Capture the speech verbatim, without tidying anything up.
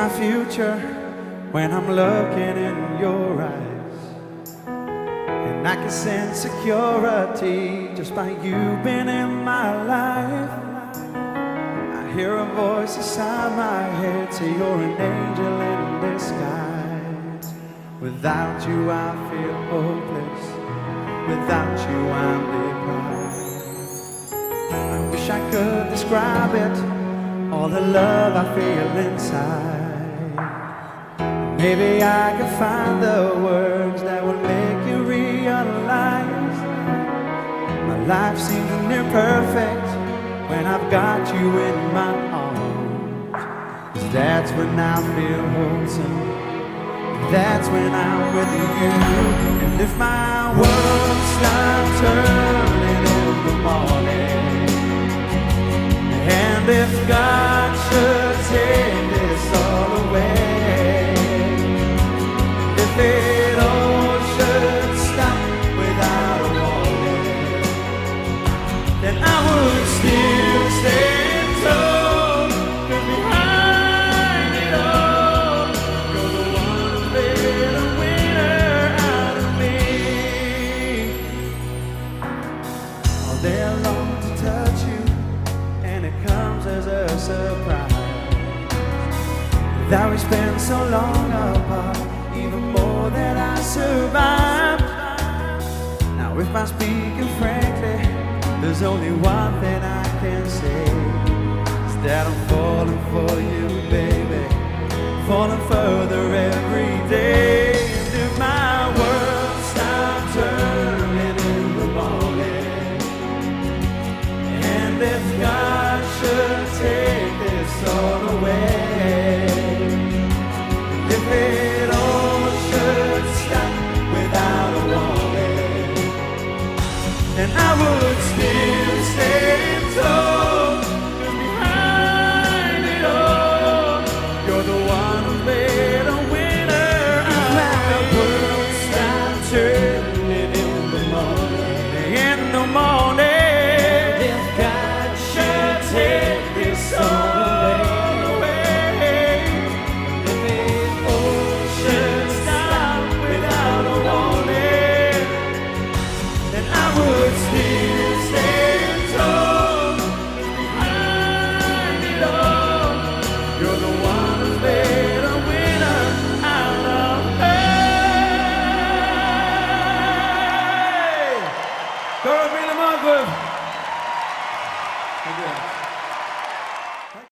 my future when I'm looking in your eyes, and I can sense security just by you being in my life. I hear a voice inside my head say you're an angel in disguise. Without you I feel hopeless, without you I'm deprived. I wish I could describe it, all the love I feel inside. Maybe I can find the words that will make you realize my life seems near perfect when I've got you in my arms. 'Cause that's when I feel wholesome, that's when I'm with you. And if my world stops turning in the morning, and if God should take this all away, if it all should stop without a warning, then I would still stand tall. 'Cause behind it all, you're the one who made a winner out of me. All day I long to touch you, and it comes as a surprise that we spend so long apart, even more than I survived. Now if I'm speaking frankly, there's only one thing I can say, is that I'm falling for you, baby, falling further every day. And if my world stops turning in the morning, and if God should take this all away, if it all should stop without a warning, then I would still stand tall. 'Cause behind it all, you're the one who made a winner out of me. If my world stopped turning in the morning, in the morning, if God should take this all away, if it all should stop without a warning, then I would still stand tall. Behind it all, you're the one who made a winner out of me. Go, Billy Margaret.